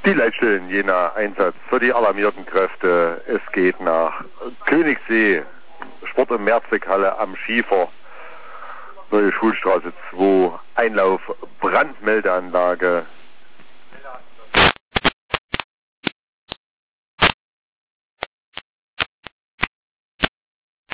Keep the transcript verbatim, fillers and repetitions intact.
Die Leitstellen Jena, Einsatz für die alarmierten Kräfte. Es geht nach Königssee, Sport- und Mehrzweckhalle am Schiefer, Neue Schulstraße zwei, Einlauf, Brandmeldeanlage.